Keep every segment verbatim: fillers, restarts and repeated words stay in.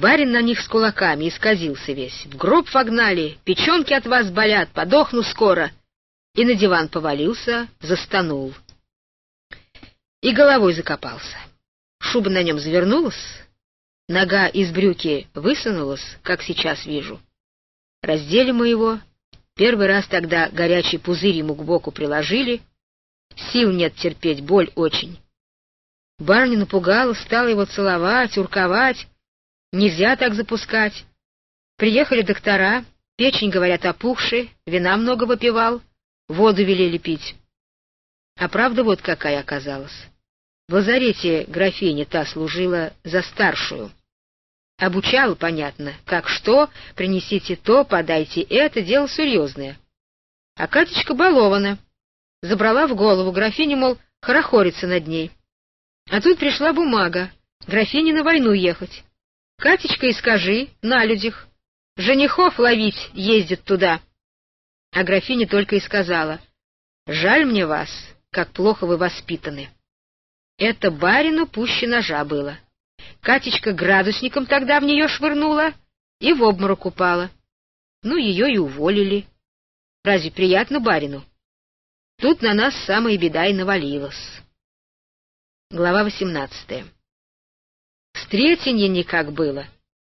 Барин на них с кулаками исказился весь. В гроб вогнали, печенки от вас болят, подохну скоро. И на диван повалился, застонул. И головой закопался. Шуба на нем завернулась, нога из брюки высунулась, как сейчас вижу. Раздели мы его, первый раз тогда горячий пузырь ему к боку приложили. Сил нет терпеть, боль очень. Барыня напугалась, стала его целовать, урковать. Нельзя так запускать. Приехали доктора, печень, говорят, опухшая, вина много выпивал, воду велели пить. А правда вот какая оказалась. В лазарете графиня та служила за старшую. Обучала, понятно, как что, принесите то, подайте это, дело серьезное. А Катечка балована. Забрала в голову графиня, мол, хорохорится над ней. А тут пришла бумага, графине на войну ехать. Катечка и скажи, на людях, женихов ловить ездит туда. А графиня только и сказала: жаль мне вас, как плохо вы воспитаны. Это барину пуще ножа было. Катечка градусником тогда в нее швырнула и в обморок упала. Ну, ее и уволили. Разве приятно барину? Тут на нас самая беда и навалилась. Глава восемнадцатая. Встретенье никак было.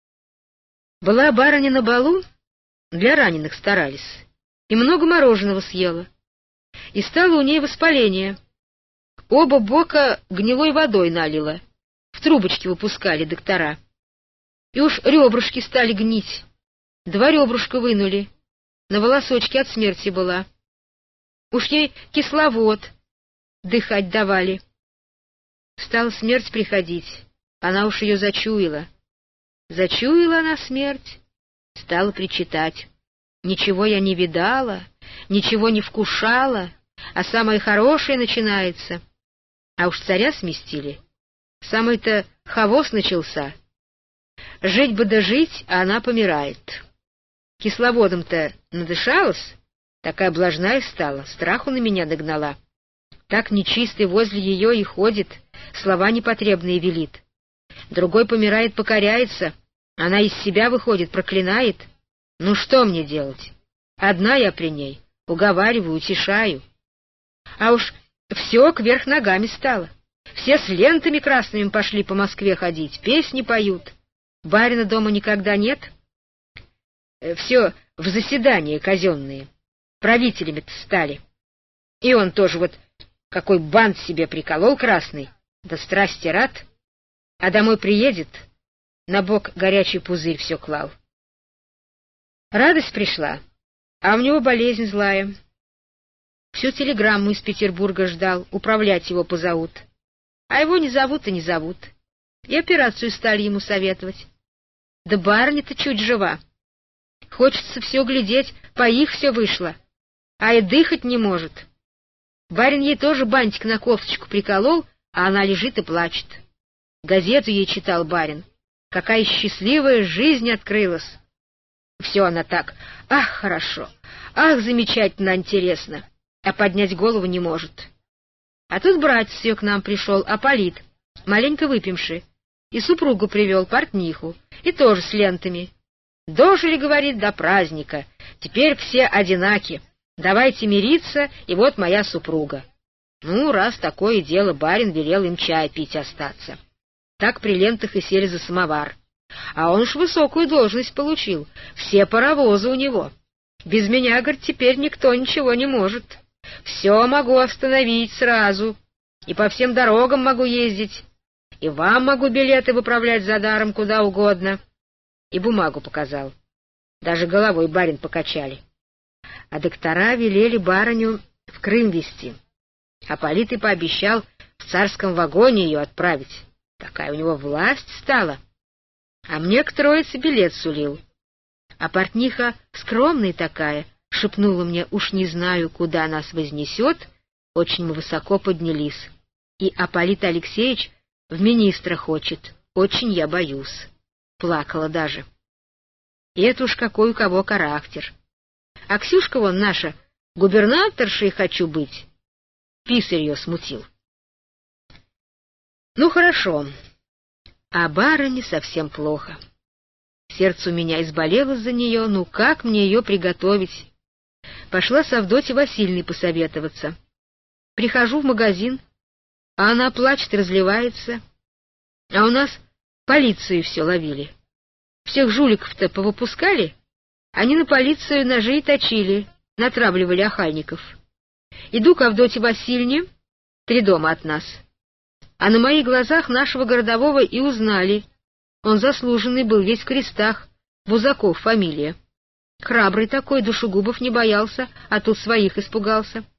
Была барыня на балу, для раненых старались, и много мороженого съела. И стало у ней воспаление. Оба бока гнилой водой налила, в трубочки выпускали доктора. И уж ребрышки стали гнить. Два ребрышка вынули, на волосочке от смерти была. Уж ей кисловод дыхать давали. Стала смерть приходить, она уж ее зачуяла. Зачуяла она смерть, стала причитать: ничего я не видала, ничего не вкушала, а самое хорошее начинается. А уж царя сместили, самый-то хавос начался. Жить бы да жить, а она помирает. Кисловодом-то надышалась, такая блажная стала, страху на меня нагнала. Так нечистый возле ее и ходит, слова непотребные велит. Другой помирает, покоряется, она из себя выходит, проклинает. Ну что мне делать? Одна я при ней, уговариваю, утешаю. А уж все кверх ногами стало. Все с лентами красными пошли по Москве ходить, песни поют. Барина дома никогда нет. Все в заседания казенные, правителями-то стали. И он тоже вот какой бант себе приколол красный, да страсти рад, а домой приедет, на бок горячий пузырь все клал. Радость пришла, а у него болезнь злая. Всю телеграмму из Петербурга ждал, управлять его позовут. А его не зовут и не зовут. И операцию стали ему советовать. Да барыня-то чуть жива. Хочется все глядеть, по их все вышло, а и дыхать не может. Барин ей тоже бантик на кофточку приколол, а она лежит и плачет. Газету ей читал барин. Какая счастливая жизнь открылась. Все она так: ах, хорошо, ах, замечательно, интересно, а поднять голову не может. А тут братец ее к нам пришел, Аполит, маленько выпивший, и супругу привел, портниху, и тоже с лентами. Дожили, говорит, до праздника, теперь все одинаки. Давайте мириться, и вот моя супруга. Ну, раз такое дело, барин велел им чай пить остаться. Так при лентах и сели за самовар. А он уж высокую должность получил, все паровозы у него. Без меня, говорит, теперь никто ничего не может. Все могу остановить сразу, и по всем дорогам могу ездить, и вам могу билеты выправлять за даром куда угодно. И бумагу показал. Даже головой барин покачали. А доктора велели барыню в Крым везти. Аполит и пообещал в царском вагоне ее отправить. Такая у него власть стала. А мне к троице билет сулил. А портниха скромная такая, шепнула мне: уж не знаю, куда нас вознесет. Очень мы высоко поднялись. И Аполит Алексеевич в министра хочет. Очень я боюсь. Плакала даже. И это уж какой у кого характер. А Ксюшка вон наша, губернаторшей хочу быть. Писарь ее смутил. Ну, хорошо. А барыне совсем плохо. Сердце у меня изболело за нее, ну как мне ее приготовить? Пошла с Авдотьей Васильевной посоветоваться. Прихожу в магазин, а она плачет, разливается. А у нас полицию все ловили. Всех жуликов-то повыпускали, они на полицию ножи и точили, натравливали охальников. Иду к Авдотье Васильевне, три дома от нас. А на моих глазах нашего городового и узнали. Он заслуженный был, весь в крестах, Бузаков фамилия. Храбрый такой, душегубов не боялся, а тут своих испугался.